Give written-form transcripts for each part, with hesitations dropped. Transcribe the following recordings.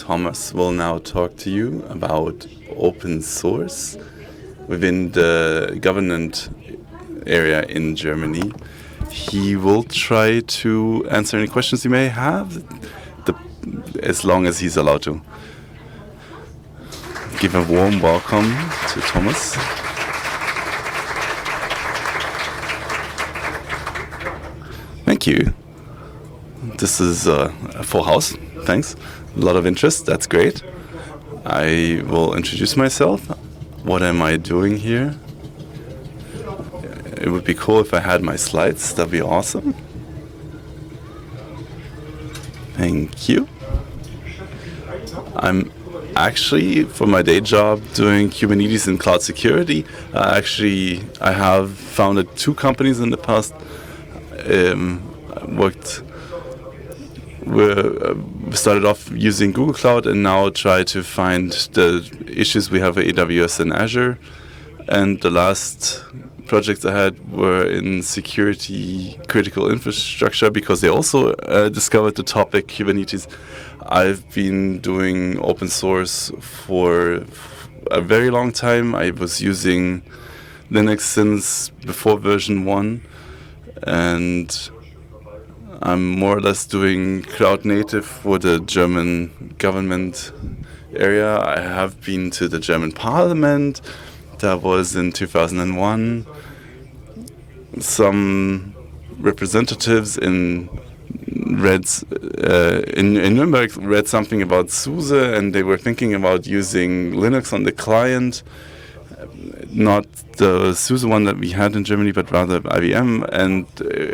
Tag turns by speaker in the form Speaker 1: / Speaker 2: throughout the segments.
Speaker 1: Thomas will now talk to you about open source within the government area in Germany. He will try to answer any questions you may have, as long as he's allowed to. Give a warm welcome to Thomas. Thank you. This is a full house. Thanks. A lot of interest. That's great. I will introduce myself. What am I doing here? It would be cool if I had my slides. That'd be awesome. Thank you. I'm actually, for my day job, doing Kubernetes and cloud security. I have founded 2 companies in the past. We started off using Google Cloud and now try to find the issues we have with AWS and Azure. And the last projects I had were in security critical infrastructure because they also discovered the topic Kubernetes. I've been doing open source for a very long time. I was using Linux since before version 1, and I'm more or less doing cloud native for the German government area. I have been to the German parliament. That was in 2001. Some representatives in Nuremberg read something about SUSE, and they were thinking about using Linux on the client, not the SUSE one that we had in Germany, but rather IBM. And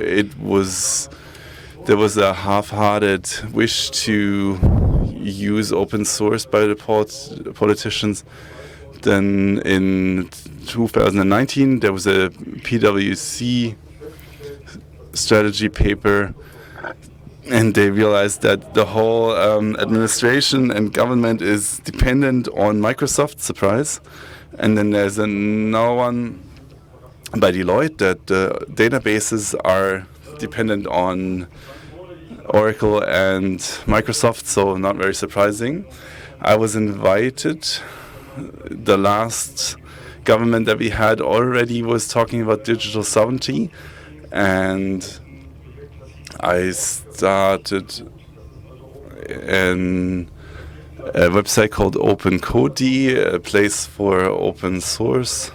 Speaker 1: there was a half-hearted wish to use open source by the politicians. Then in 2019, there was a PwC strategy paper, and they realized that the whole administration and government is dependent on Microsoft, surprise. And then there's another one by Deloitte that the databases are dependent on Oracle and Microsoft, so not very surprising. I was invited. The last government that we had already was talking about digital sovereignty, and I started a website called OpenCodE, a place for open source.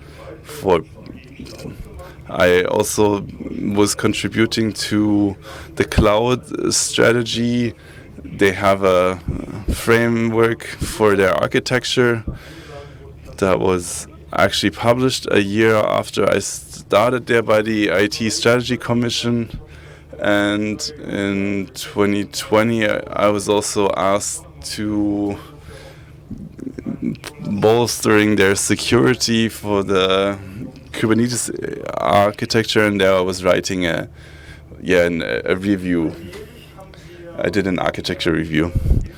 Speaker 1: I also was contributing to the cloud strategy. They have a framework for their architecture that was actually published a year after I started there by the IT Strategy Commission. And in 2020, I was also asked to bolstering their security for the Kubernetes architecture, and there I was writing a review. I did an architecture review.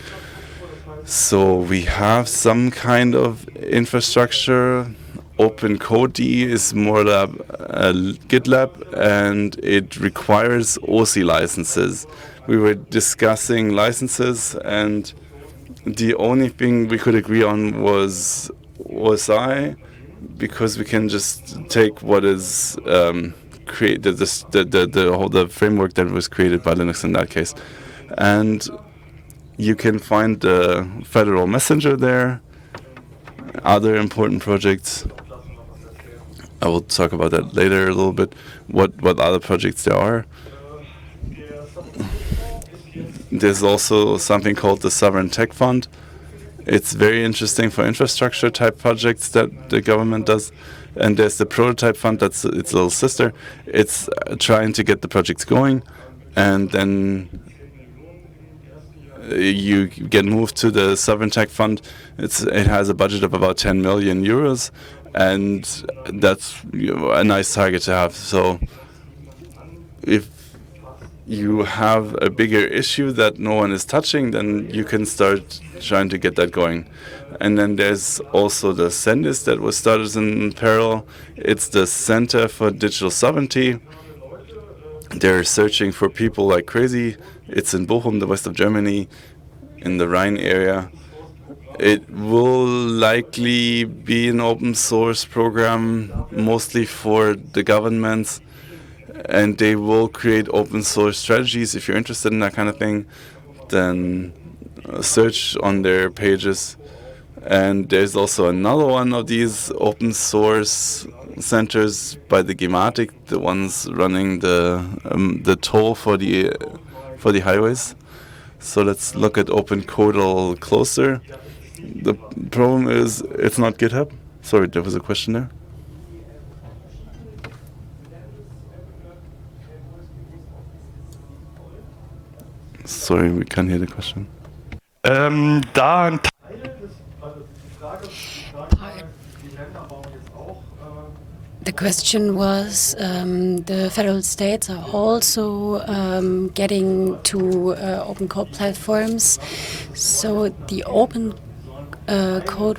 Speaker 1: So we have some kind of infrastructure. OpenCodE is more a GitLab, and it requires OSI licenses. We were discussing licenses, and the only thing we could agree on was OSI, because we can just take what is created, the framework that was created by Linux in that case. And you can find the Federal Messenger there, other important projects. I will talk about that later a little bit, what other projects there are. There's also something called the Sovereign Tech Fund. It's very interesting for infrastructure type projects that the government does. And there's the Prototype Fund, that's its little sister. It's trying to get the projects going, and then you get moved to the Sovereign Tech Fund. It has a budget of about 10 million euros, and that's a nice target to have. So if you have a bigger issue that no one is touching, then you can start trying to get that going. And then there's also the CENDIS that was started in parallel. It's the Center for Digital Sovereignty. They're searching for people like crazy. It's in Bochum, the west of Germany. in the Rhine area. It will likely be an open source program, mostly for the governments, and they will create open source strategies. If you're interested in that kind of thing, then search on their pages. And there's also another one of these open source centers by the Gematik, the ones running the toll for the highways. So let's look at OpenCode a little closer. The problem is it's not GitHub. Sorry, there was a question there. Sorry, we can't hear the question.
Speaker 2: The question was, the federal states are also getting to open code platforms. So the open code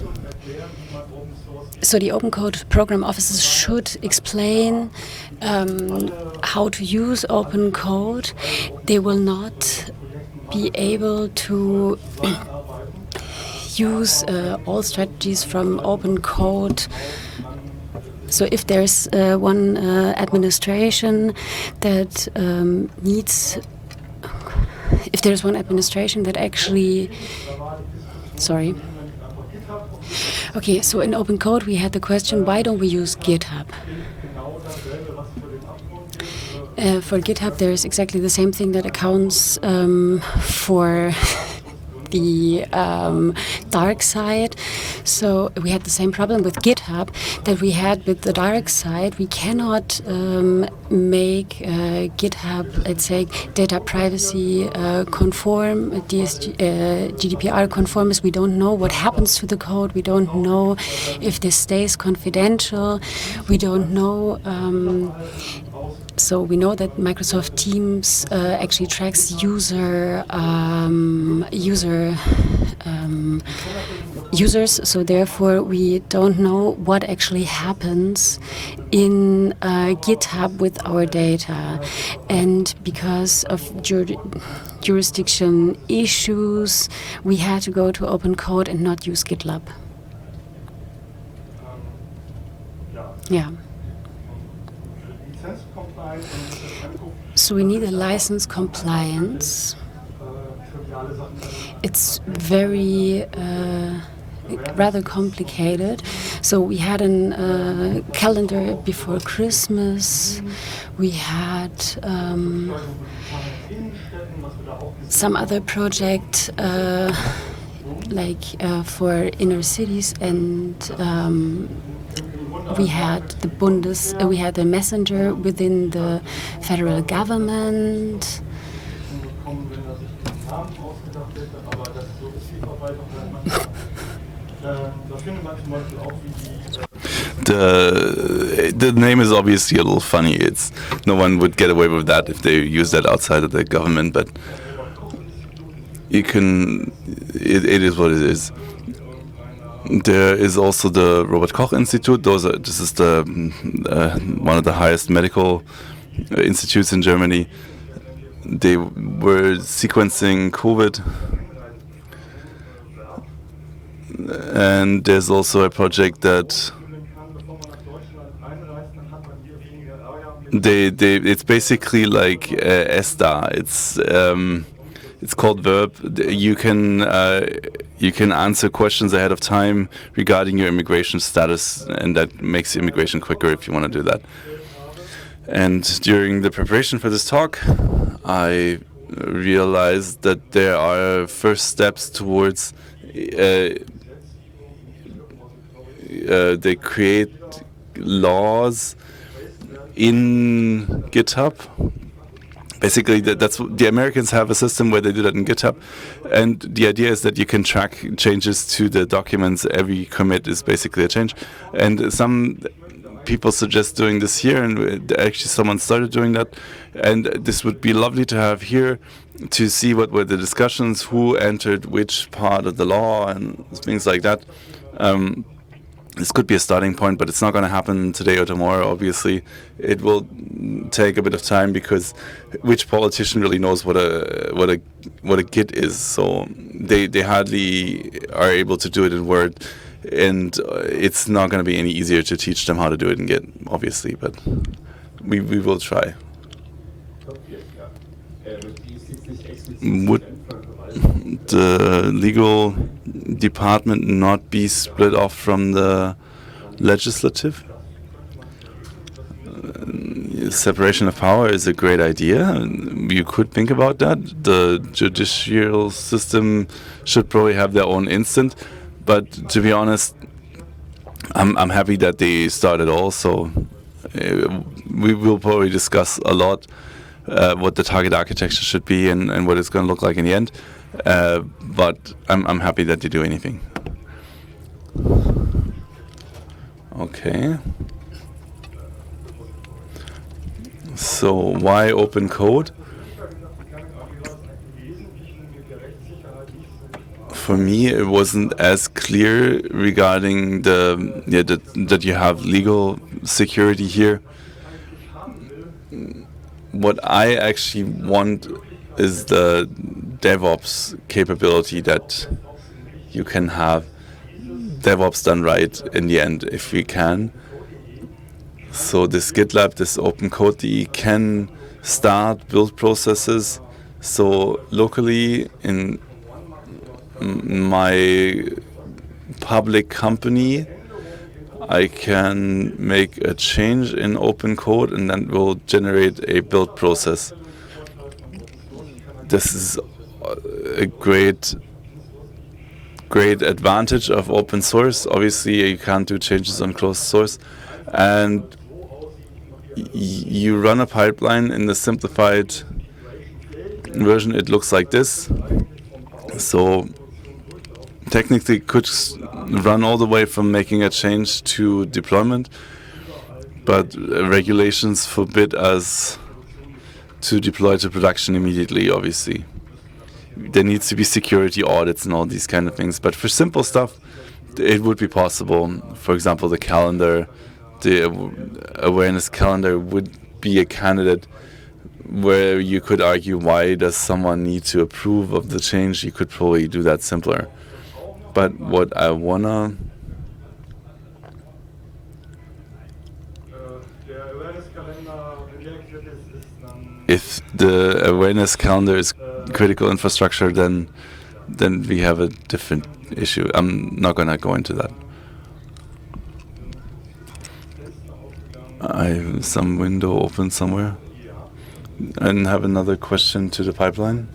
Speaker 2: program officers should explain how to use open code. They will not be able to use all strategies from open code. So if there's one administration that if there's one administration that actually, sorry. Okay, so in open code we had the question, why don't we use GitHub? For GitHub there's exactly the same thing that accounts for the dark side. So we had the same problem with GitHub that we had with the dark side. We cannot make GitHub, let's say, data privacy conform, GDPR conform. We don't know what happens to the code. We don't know if this stays confidential. We don't know. So we know that Microsoft Teams actually tracks users, so therefore we don't know what actually happens in GitHub with our data. And because of jurisdiction issues, we had to go to open code and not use GitLab. Yeah. So we need a license compliance. It's very rather complicated. So we had a calendar before Christmas. We had some other project for inner cities, and we had we had a messenger within the federal government.
Speaker 1: The name is obviously a little funny. It's no one would get away with that if they use that outside of the government, but you can. It is what it is. There is also the Robert Koch Institute. This is the one of the highest medical institutes in Germany. They were sequencing COVID, and there's also a project that it's basically like ESTA. It's called Verb. You can answer questions ahead of time regarding your immigration status, and that makes immigration quicker if you want to do that. And during the preparation for this talk, I realized that there are first steps towards they create laws in GitHub. Basically, that's the Americans have a system where they do that in GitHub, and the idea is that you can track changes to the documents. Every commit is basically a change, and some people suggest doing this here, and actually someone started doing that, and this would be lovely to have here to see what were the discussions, who entered which part of the law, and things like that. This could be a starting point, but it's not going to happen today or tomorrow, obviously. It will take a bit of time, because which politician really knows what a what a Git is. So they hardly are able to do it in Word, and it's not going to be any easier to teach them how to do it in Git, obviously. But we will try. Would the legal department not be split off from the legislative? Separation of power is a great idea. You could think about that. The judicial system should probably have their own instant, but to be honest, I'm happy that they started all. So we will probably discuss a lot what the target architecture should be and what it's going to look like in the end. But I'm happy that they do anything. Okay. So why open code? For me, it wasn't as clear regarding that you have legal security here. What I actually want is the DevOps capability that you can have DevOps done right in the end, if we can. So this GitLab, this open code, can start build processes. So locally in my public company, I can make a change in open code and then will generate a build process. This is a great advantage of open source. Obviously, you can't do changes on closed source. And you run a pipeline in the simplified version. It looks like this. So technically it could run all the way from making a change to deployment, but regulations forbid us to deploy to production immediately, obviously. There needs to be security audits and all these kind of things, but for simple stuff it would be possible. For example, the calendar, the awareness calendar would be a candidate where you could argue, why does someone need to approve of the change? You could probably do that simpler. But what I wanna... If the awareness calendar is critical infrastructure, then we have a different issue. I'm not gonna go into that. I have some window open somewhere. And have another question to the pipeline.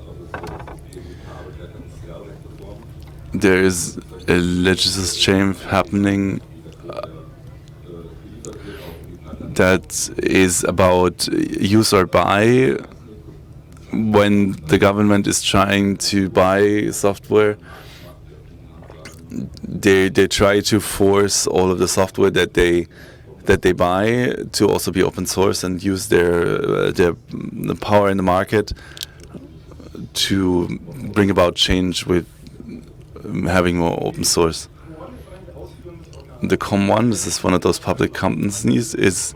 Speaker 1: There is a legislative change happening that is about use or buy. When the government is trying to buy software, they try to force all of the software that they buy to also be open source and use their power in the market to bring about change with having more open source. The Com1, this is one of those public companies, is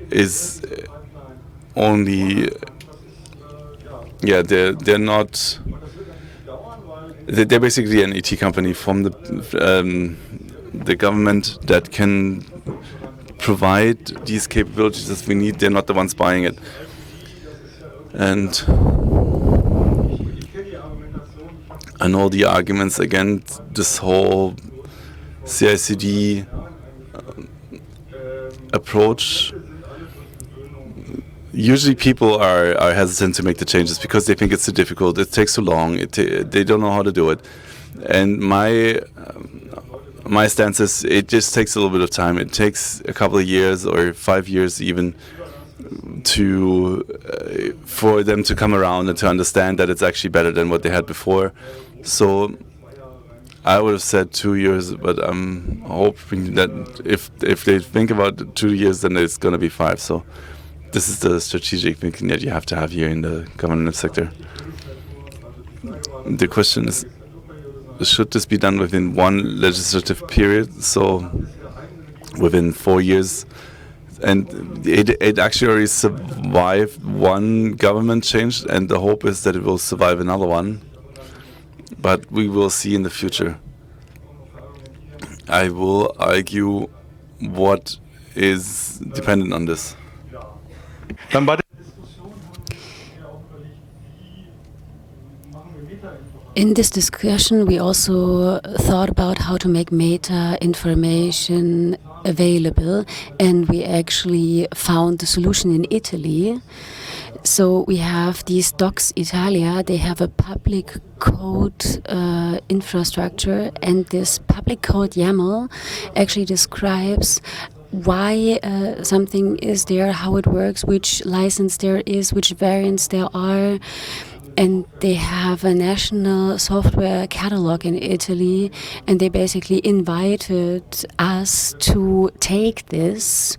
Speaker 1: only, yeah, they're not, they're basically an IT company from the government that can provide these capabilities that we need. They're not the ones buying it. And I know the arguments against this whole CI/CD approach. Usually people are hesitant to make the changes because they think it's too difficult, it takes too long, they don't know how to do it. And my stance is, it just takes a little bit of time. It takes a couple of years or 5 years even for them to come around and to understand that it's actually better than what they had before. So I would have said 2 years, but I'm hoping that if they think about 2 years, then it's going to be 5. So this is the strategic thinking that you have to have here in the government sector. The question is, should this be done within one legislative period? So within 4 years, and it actually already survived one government change, and the hope is that it will survive another one. But we will see in the future. I will argue what is dependent on this.
Speaker 2: In this discussion, we also thought about how to make meta information available, and we actually found the solution in Italy. So we have these Docs Italia. They have a public code infrastructure, and this public code YAML actually describes why something is there, how it works, which license there is, which variants there are. And they have a national software catalog in Italy, and they basically invited us to take this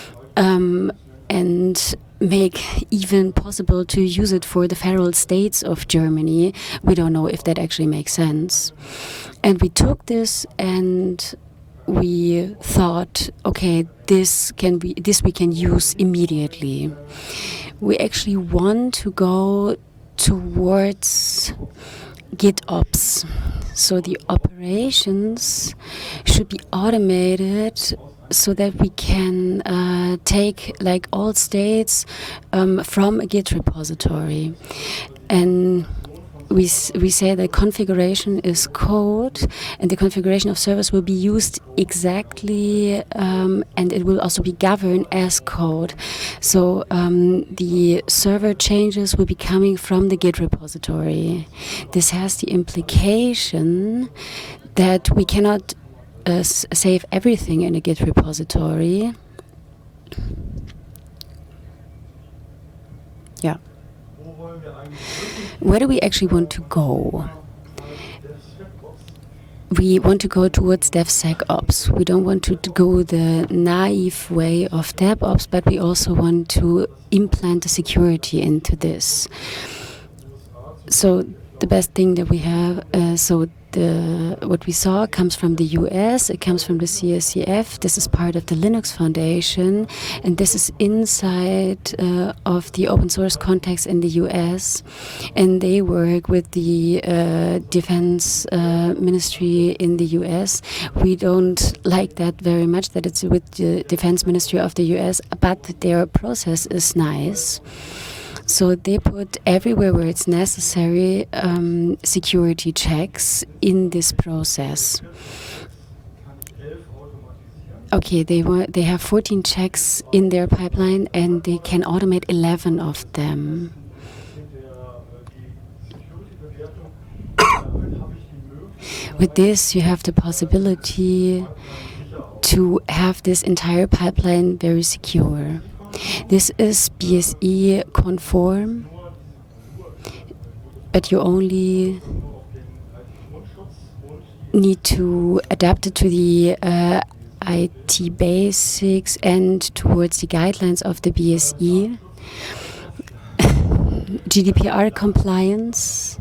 Speaker 2: and make even possible to use it for the federal states of Germany. We don't know if that actually makes sense. And we took this and we thought, okay, this we can use immediately. We actually want to go towards GitOps. So the operations should be automated so that we can take like all states from a Git repository. And we say that configuration is code, and the configuration of servers will be used exactly, and it will also be governed as code. So the server changes will be coming from the Git repository. This has the implication that we cannot save everything in a Git repository. Yeah. Where do we actually want to go? We want to go towards DevSecOps. We don't want to go the naive way of DevOps, but we also want to implant the security into this. So the best thing that we have, what we saw comes from the US, it comes from the CSCF, this is part of the Linux Foundation, and this is inside of the open source context in the US, and they work with the Defense Ministry in the US. We don't like that very much, that it's with the Defense Ministry of the US, but their process is nice. So they put everywhere where it's necessary security checks in this process. Okay, they have 14 checks in their pipeline, and they can automate 11 of them. With this, you have the possibility to have this entire pipeline very secure. This is BSI conform, but you only need to adapt it to the IT basics and towards the guidelines of the BSI. GDPR compliance.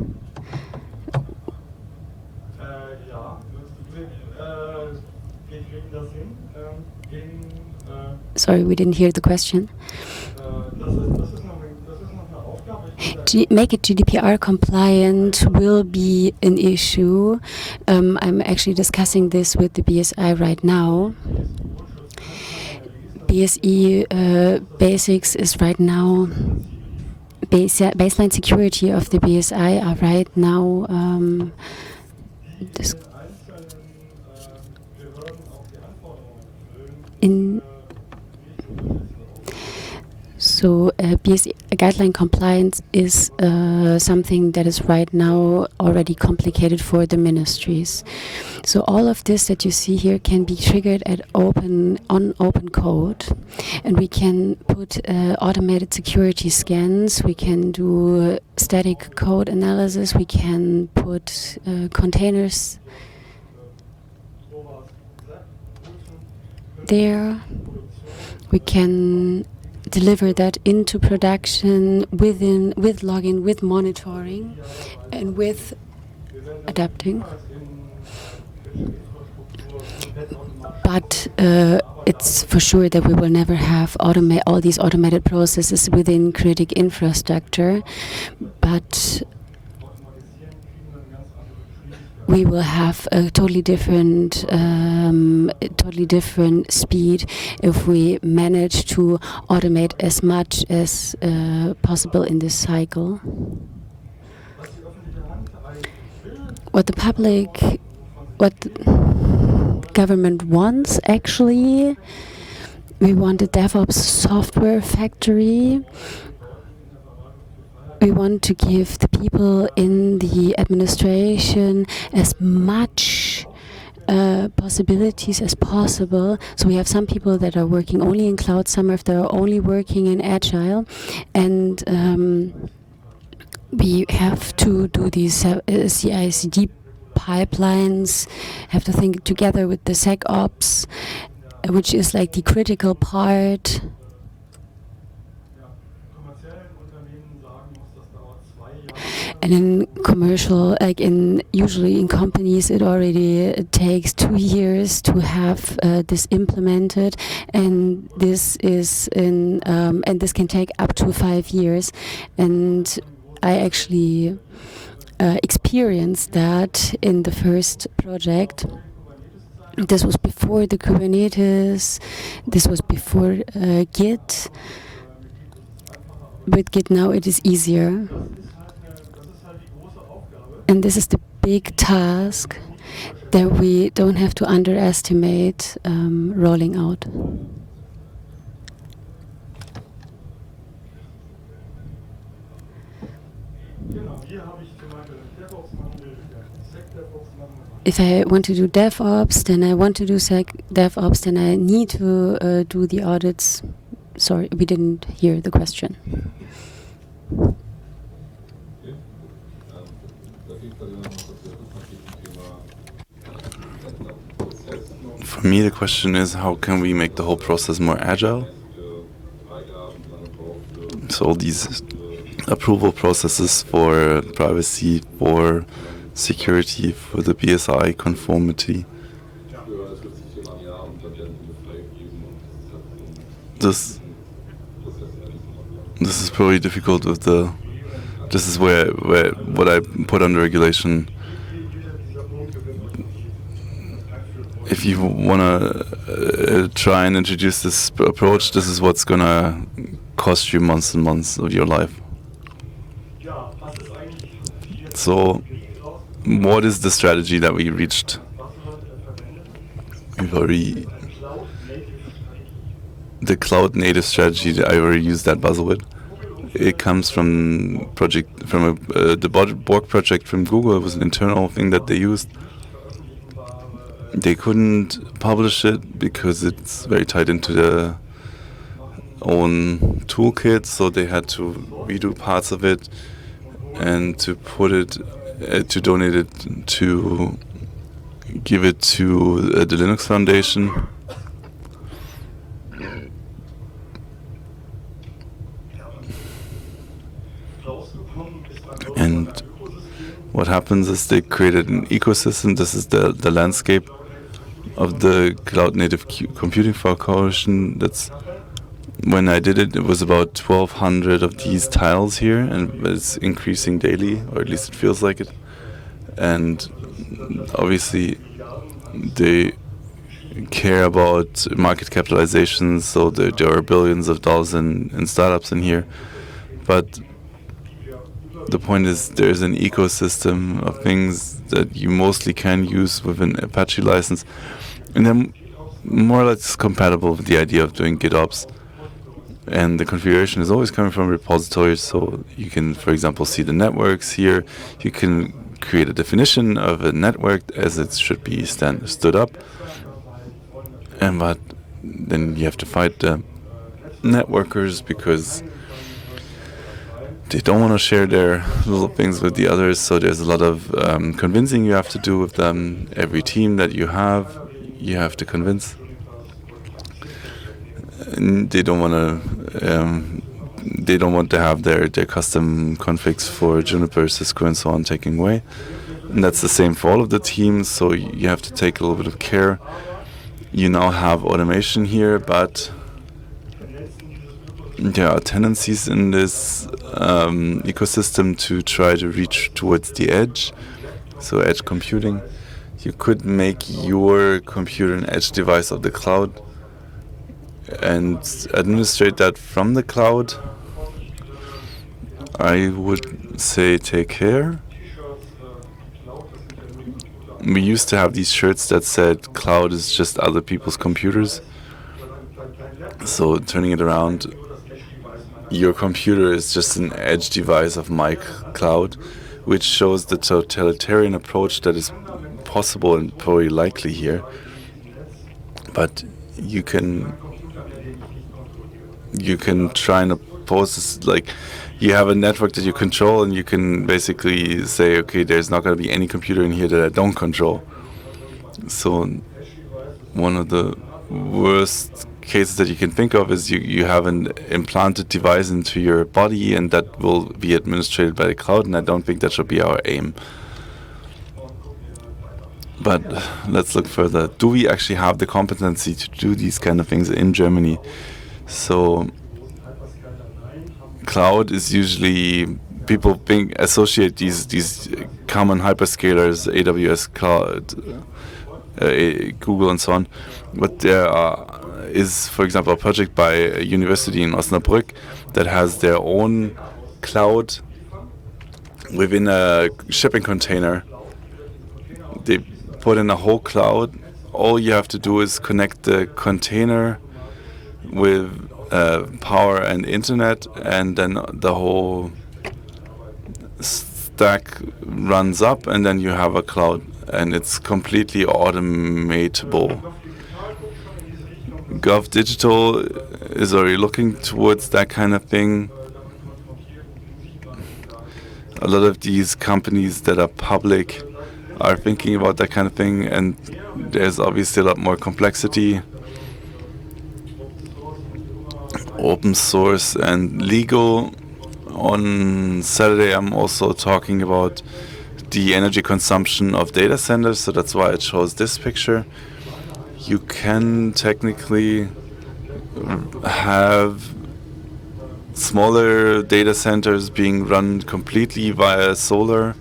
Speaker 2: Sorry, we didn't hear the question. Make it GDPR compliant will be an issue. I'm actually discussing this with the BSI right now. BSI basics is right now, baseline security of the BSI are right now So BSI guideline compliance is something that is right now already complicated for the ministries. So all of this that you see here can be triggered on open code, and we can put automated security scans. We can do static code analysis. We can put containers there. We can deliver that into production with login, with monitoring, and with adapting. But it's for sure that we will never have all these automated processes within critic infrastructure, but we will have a totally different speed if we manage to automate as much as possible in this cycle. What the government wants, actually, we want a DevOps software factory. We want to give the people in the administration as much possibilities as possible. So we have some people that are working only in cloud, some of them are only working in agile, and we have to do these CI/CD pipelines, have to think together with the SecOps, which is like the critical part. And in commercial, usually in companies, it takes 2 years to have this implemented, and this can take up to 5 years. And I actually experienced that in the first project. This was before the Kubernetes. This was before Git. With Git now it is easier. And this is the big task that we don't have to underestimate rolling out. If I want to do DevOps, then I want to do DevOps, then I need to do the audits. Sorry, we didn't hear the question.
Speaker 1: For me, the question is, how can we make the whole process more agile? So these approval processes for privacy, for security, for the BSI conformity. This is probably difficult with the. This is where what I put under regulation. If you want to try and introduce this approach, this is what's going to cost you months and months of your life. So, what is the strategy that we reached? We've already... The cloud native strategy, I already used that buzzword. It comes from the Borg project from Google. It was an internal thing that they used. They couldn't publish it because it's very tied into their own toolkit, so they had to redo parts of it and to put it, to donate it, to give it to the Linux Foundation. And what happens is they created an ecosystem. This is the landscape of the Cloud Native Computing Coalition. That's when I did it. It was about 1,200 of these tiles here, and it's increasing daily, or at least it feels like it. And obviously, they care about market capitalizations, so there are billions of dollars in startups in here. But the point is, there's an ecosystem of things that you mostly can use with an Apache license, and they're more or less compatible with the idea of doing GitOps. And the configuration is always coming from repositories, so you can, for example, see the networks here. You can create a definition of a network as it should be stood up. But then you have to fight the networkers because they don't want to share their little things with the others, so there's a lot of convincing you have to do with them. Every team that you have to convince. And they don't want to have their custom configs for Juniper, Cisco, and so on taken away. And that's the same for all of the teams, so you have to take a little bit of care. You now have automation here, but there are tendencies in this ecosystem to try to reach towards the edge, so edge computing. You could make your computer an edge device of the cloud and administrate that from the cloud. I would say take care. We used to have these shirts that said cloud is just other people's computers. So turning it around, your computer is just an edge device of my cloud, which shows the totalitarian approach that is possible and probably likely here. But you can try and oppose this, like you have a network that you control, and you can basically say, okay, there's not going to be any computer in here that I don't control. So one of the worst cases that you can think of is you have an implanted device into your body, and that will be administered by the cloud, and I don't think that should be our aim. But let's look further. Do we actually have the competency to do these kind of things in Germany? So cloud is usually, people associate these common hyperscalers, AWS cloud, Google and so on. But there is, for example, a project by a university in Osnabrück that has their own cloud within a shipping container. They put in a whole cloud. All you have to do is connect the container with power and internet, and then the whole stack runs up, and then you have a cloud, and it's completely automatable. GovDigital is already looking towards that kind of thing. A lot of these companies that are public are thinking about that kind of thing, and there's obviously a lot more complexity. Open source and legal. On Saturday, I'm also talking about the energy consumption of data centers, so that's why it shows this picture. You can technically have smaller data centers being run completely via solar.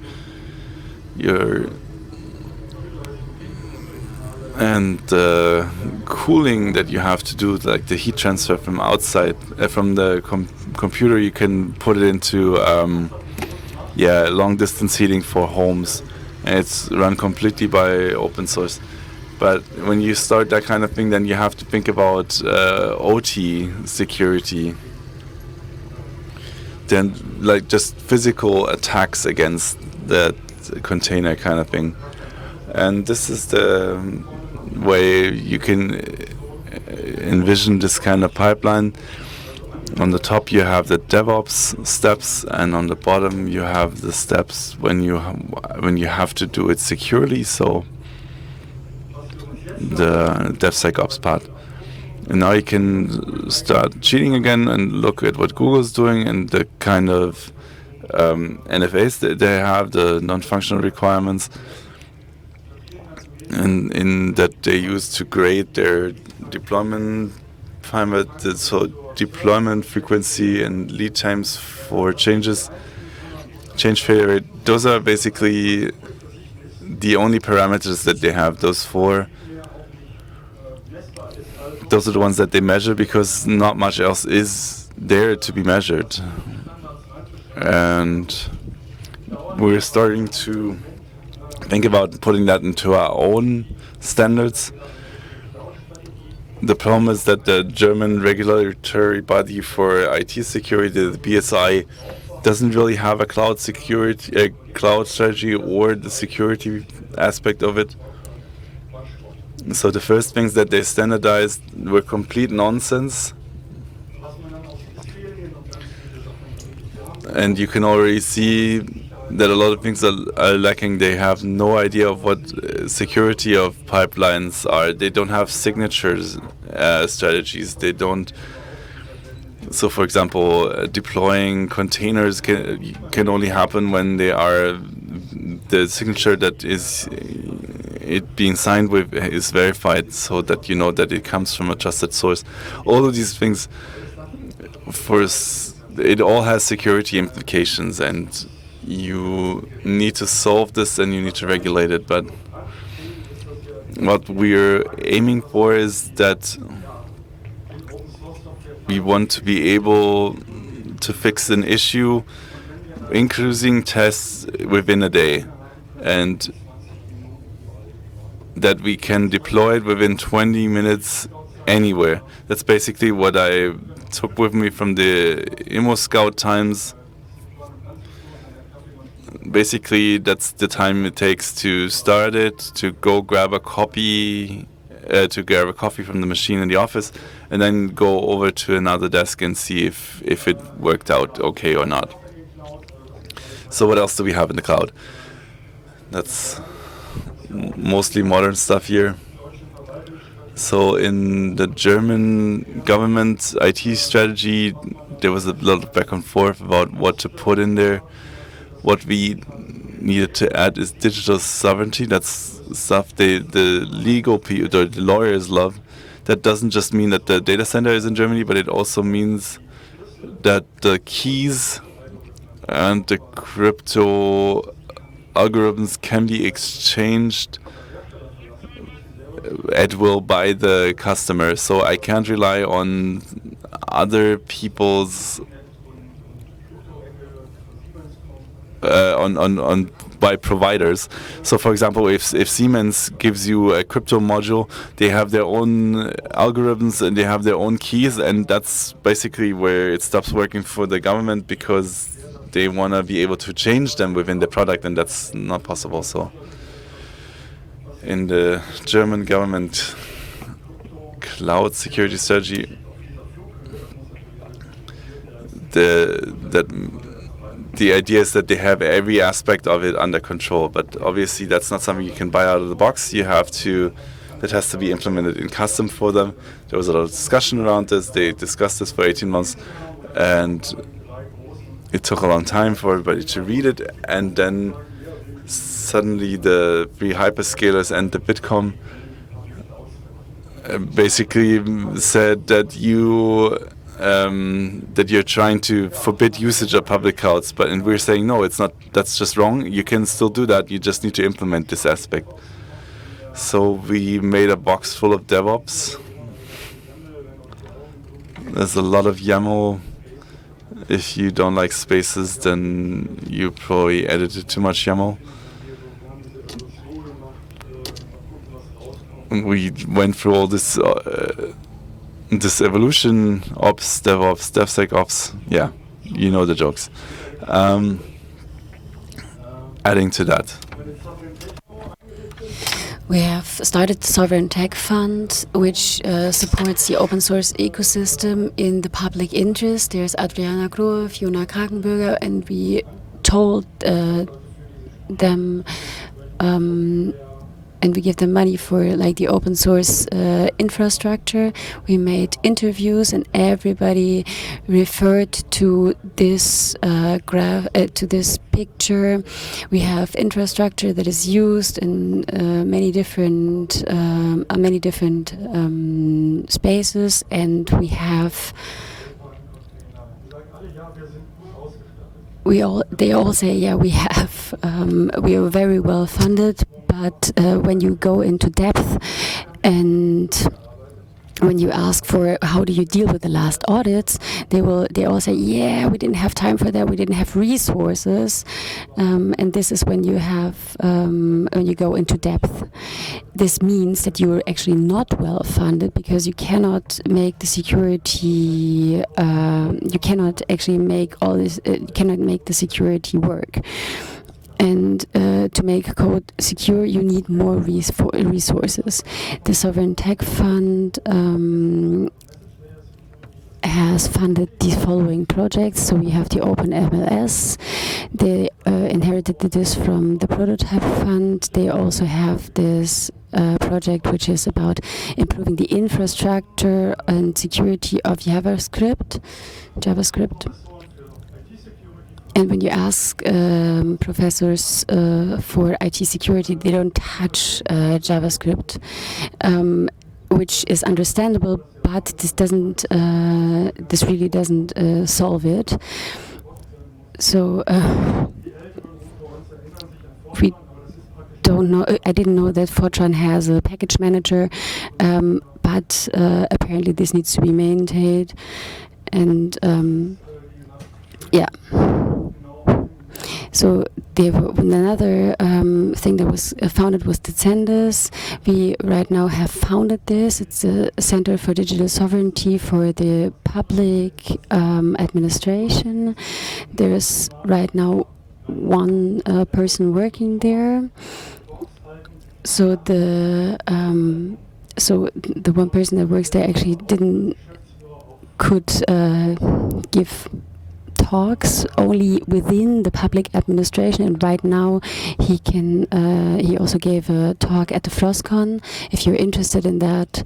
Speaker 1: And the cooling that you have to do, like the heat transfer from outside, from the computer, you can put it into long distance heating for homes, and it's run completely by open source. But when you start that kind of thing, then you have to think about OT security, then like just physical attacks against that container kind of thing. And this is the way you can envision this kind of pipeline. On the top you have the DevOps steps, and on the bottom you have the steps when you have to do it securely, so the DevSecOps part. And now you can start cheating again and look at what Google's doing and the kind of NFAs that they have, the non-functional requirements, and in that they use to grade their deployment time, so deployment frequency and lead times for change failure rate. Those are basically the only parameters that they have. Those four. Those are the ones that they measure because not much else is there to be measured. And we're starting to think about putting that into our own standards. The problem is that the German regulatory body for IT security, the BSI, doesn't really have a cloud strategy or the security aspect of it. So the first things that they standardized were complete nonsense. And you can already see that a lot of things are lacking. They have no idea of what security of pipelines are. They don't have signatures strategies. They don't. So, for example, deploying containers can only happen when they the signature that is it being signed with is verified, so that you know that it comes from a trusted source. All of these things, it all has security implications, and you need to solve this and you need to regulate it. But what we're aiming for is that we want to be able to fix an issue, including tests within a day, and that we can deploy it within 20 minutes anywhere. That's basically what I took with me from the ImmoScout times. Basically, that's the time it takes to start it, to go grab a copy, from the machine in the office, and then go over to another desk and see if it worked out okay or not. So what else do we have in the cloud? That's mostly modern stuff here. So in the German government IT strategy, there was a lot of back and forth about what to put in there. What we needed to add is digital sovereignty. That's stuff the legal people, the lawyers love. That doesn't just mean that the data center is in Germany, but it also means that the keys and the crypto algorithms can be exchanged at will by the customer. So I can't rely on other people's by providers. So for example, if Siemens gives you a crypto module, they have their own algorithms and they have their own keys, and that's basically where it stops working for the government, because they want to be able to change them within the product, and that's not possible. So in the German government cloud security strategy, the idea is that they have every aspect of it under control, but obviously that's not something you can buy out of the box. That has to be implemented in custom for them. There was a lot of discussion around this. They discussed this for 18 months, and it took a long time for everybody to read it. And then suddenly the three hyperscalers and the Bitkom basically said that you're trying to forbid usage of public clouds, and we're saying no, it's not. That's just wrong. You can still do that. You just need to implement this aspect. So we made a box full of DevOps. There's a lot of YAML. If you don't like spaces, then you probably edited too much YAML. We went through all this evolution, ops, DevOps, DevSecOps, yeah, you know the jokes. Adding to that,
Speaker 2: we have started the Sovereign Tech Fund, which supports the open source ecosystem in the public interest. There's Adriana Grohe, Fiona Krakenbürger, and we told them and we give them money for like the open source infrastructure. We made interviews, and everybody referred to this to this picture. We have infrastructure that is used in many different spaces, and we have. They all say, yeah, we are very well funded, but when you go into depth and when you ask for how do you deal with the last audits, they all say, yeah, we didn't have time for that, we didn't have resources, and this is when you go into depth. This means that you are actually not well funded, because you cannot make the security. You cannot actually make all this. You cannot make the security work. And to make code secure, you need more resources. The Sovereign Tech Fund has funded the following projects. So we have the OpenMLS. They inherited this from the Prototype Fund. They also have this project which is about improving the infrastructure and security of JavaScript. And when you ask professors for IT security, they don't touch JavaScript, which is understandable, but this really doesn't solve it. So we don't know. I didn't know that Fortran has a package manager, but apparently this needs to be maintained, and yeah. So another thing that was founded was Decendus. We right now have founded this. It's a Center for Digital Sovereignty for the public administration. There's right now one person working there. So the one person that works there actually could give talks only within the public administration, and right now he also gave a talk at the FrostCon. If you're interested in that,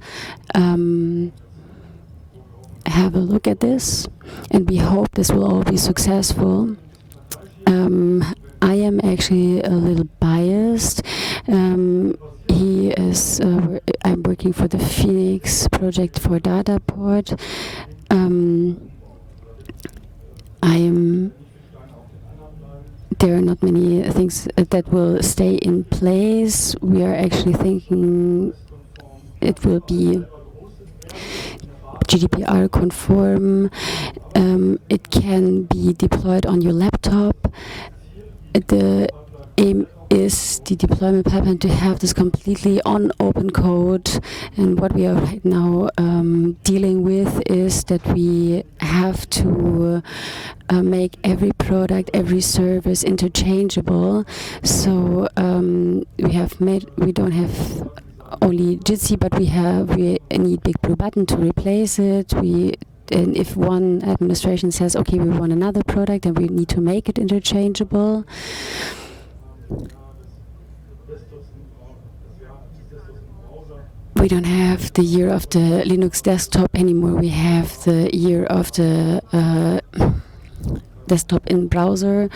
Speaker 2: have a look at this, and we hope this will all be successful. I am actually a little biased. I'm working for the Phoenix project for Dataport. There are not many things that will stay in place. We are actually thinking it will be GDPR conform. It can be deployed on your laptop. The aim is the deployment pipeline to have this completely on open code, and what we are right now dealing with is that we have to make every product, every service interchangeable. So we don't have only Jitsi, but we need Big Blue Button to replace it. And if one administration says, okay, we want another product, then we need to make it interchangeable. We don't have the year of the Linux desktop anymore. We have the year of the desktop in browser.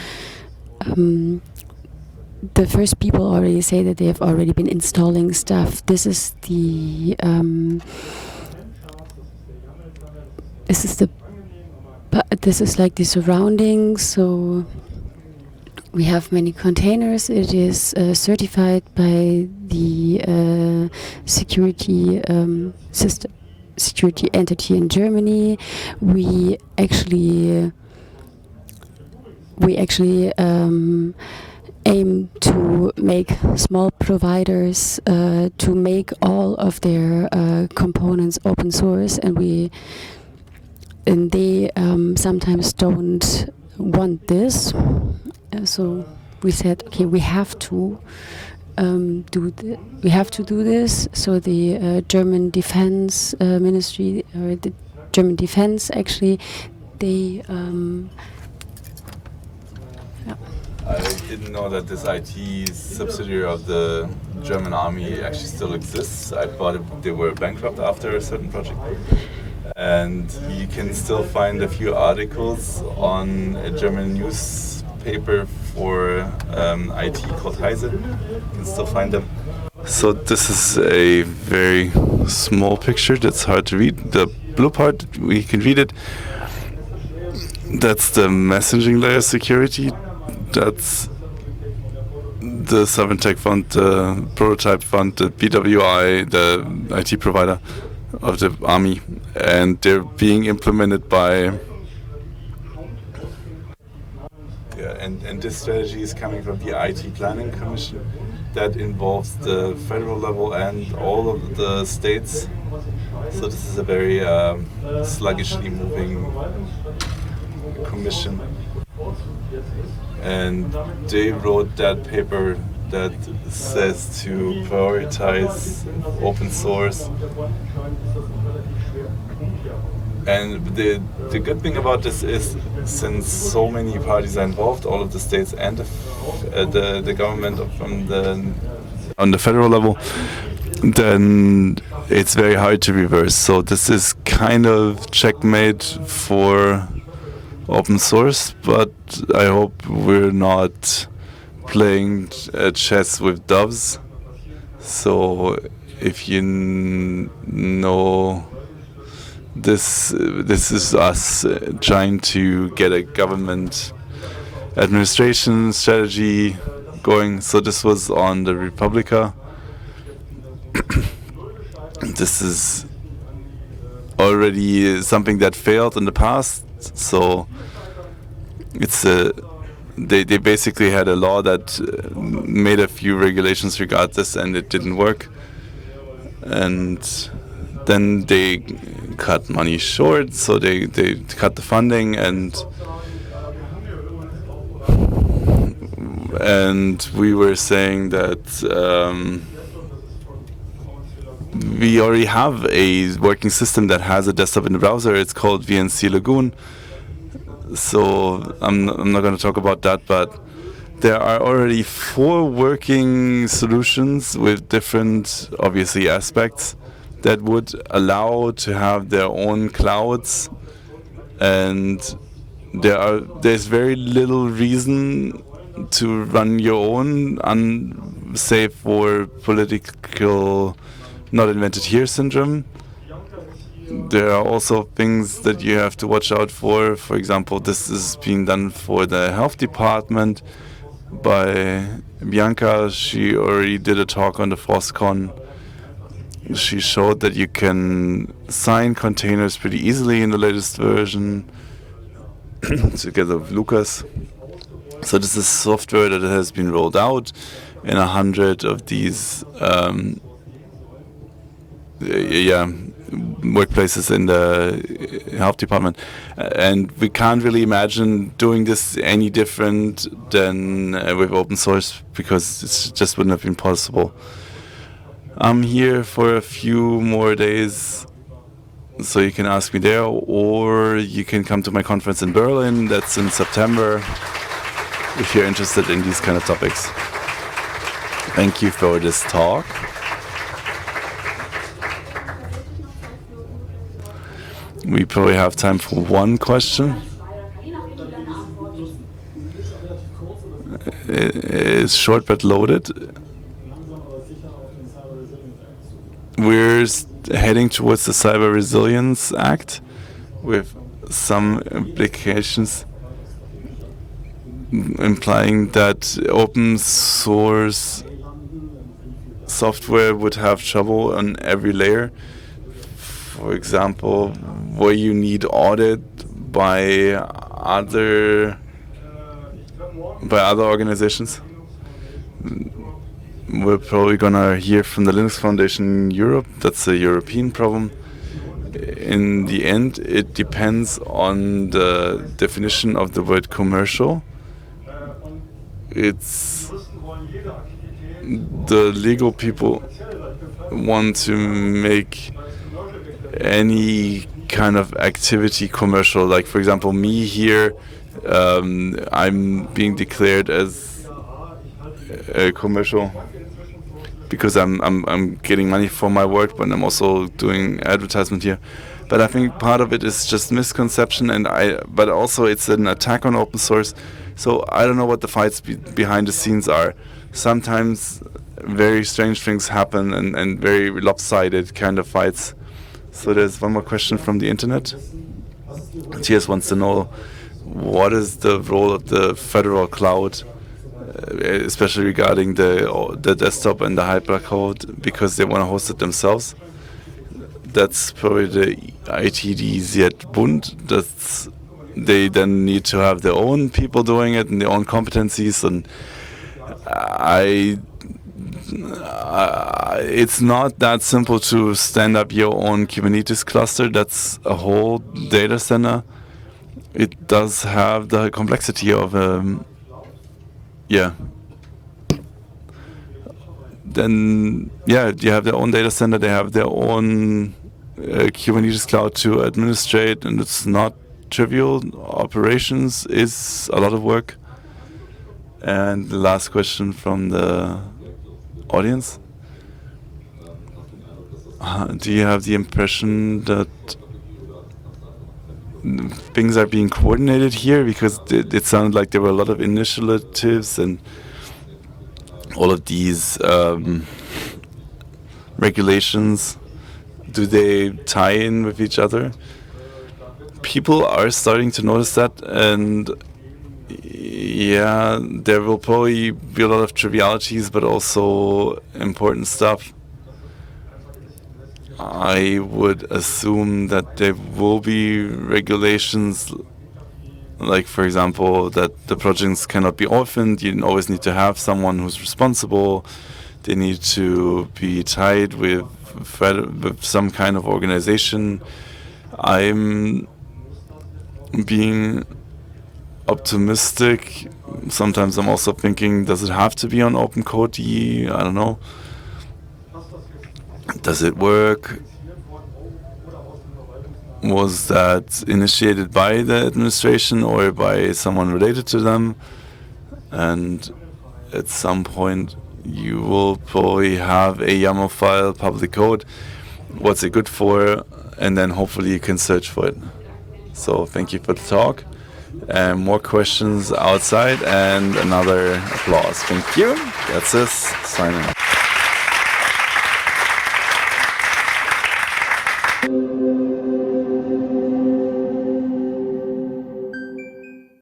Speaker 2: The first people already say that they have already been installing stuff. This is like the surroundings. So we have many containers. It is certified by the security entity in Germany. We actually aim to make small providers to make all of their components open source, and they sometimes don't want this. So we said, okay, we have to do this. So the German Defense Ministry, or the German Defense, actually, they.
Speaker 1: I didn't know that this IT subsidiary of the German army actually still exists. I thought they were bankrupt after a certain project. And you can still find a few articles on a German newspaper for IT called Heise. You can still find them. So this is a very small picture that's hard to read. The blue part, we can read it. That's the messaging layer security. That's the Savintech fund, the prototype fund, the BWI, the IT provider of the army, and they're being implemented by. Yeah, and this strategy is coming from the IT Planning Commission that involves the federal level and all of the states. So this is a very sluggishly moving commission. And they wrote that paper that says to prioritize open source. And the good thing about this is, since so many parties are involved, all of the states and the government on the federal level, then it's very hard to reverse. So this is kind of checkmate for open source, but I hope we're not playing chess with doves. So if you know this is us trying to get a government administration strategy going. So this was on the Republica. This is already something that failed in the past. So it's they basically had a law that made a few regulations regarding this, and it didn't work. And then they cut money short, so they cut the funding, and we were saying that we already have a working system that has a desktop in the browser. It's called VNC Lagoon. So I'm not going to talk about that, but there are already 4 working solutions with different, obviously, aspects that would allow to have their own clouds, and there's very little reason to run your own, save for political not invented here syndrome. There are also things that you have to watch out for. For example, this is being done for the health department by Bianca. She already did a talk on the FOSCON. She showed that you can sign containers pretty easily in the latest version together with Lucas. So this is software that has been rolled out in 100 of these workplaces in the health department, and we can't really imagine doing this any different than with open source, because it just wouldn't have been possible. I'm here for a few more days, so you can ask me there, or you can come to my conference in Berlin. That's in September, if you're interested in these kind of topics. Thank you for this talk. We probably have time for one question. It's short but loaded. We're heading towards the Cyber Resilience Act with some implications implying that open source software would have trouble on every layer. For example, where you need audit by other organizations. We're probably gonna hear from the Linux Foundation in Europe. That's a European problem. In the end, it depends on the definition of the word commercial. It's the legal people want to make any kind of activity commercial. Like, for example, me here, I'm being declared as a commercial because I'm getting money for my work, but I'm also doing advertisement here. But I think part of it is just misconception, but also it's an attack on open source. So I don't know what the fights behind the scenes are. Sometimes very strange things happen and very lopsided kind of fights. So there's one more question from the internet. TS wants to know, what is the role of the federal cloud, especially regarding the desktop and the hypercode, because they want to host it themselves? That's probably the ITDZ Bund. They then need to have their own people doing it and their own competencies, and it's not that simple to stand up your own Kubernetes cluster. That's a whole data center. It does have the complexity of Then you have their own data center. They have their own Kubernetes cloud to administrate, and it's not trivial. Operations is a lot of work. And the last question from the audience. Do you have the impression that things are being coordinated here? Because it sounded like there were a lot of initiatives and all of these regulations. Do they tie in with each other? People are starting to notice that, and yeah, there will probably be a lot of trivialities, but also important stuff. I would assume that there will be regulations, like, for example, that the projects cannot be orphaned. You always need to have someone who's responsible. They need to be tied with some kind of organization. I'm being optimistic. Sometimes I'm also thinking, does it have to be on OpenCode? I don't know. Does it work? Was that initiated by the administration or by someone related to them? And at some point you will probably have a YAML file, public code. What's it good for? And then hopefully you can search for it. So thank you for the talk. More questions outside and another applause. Thank you. That's us signing.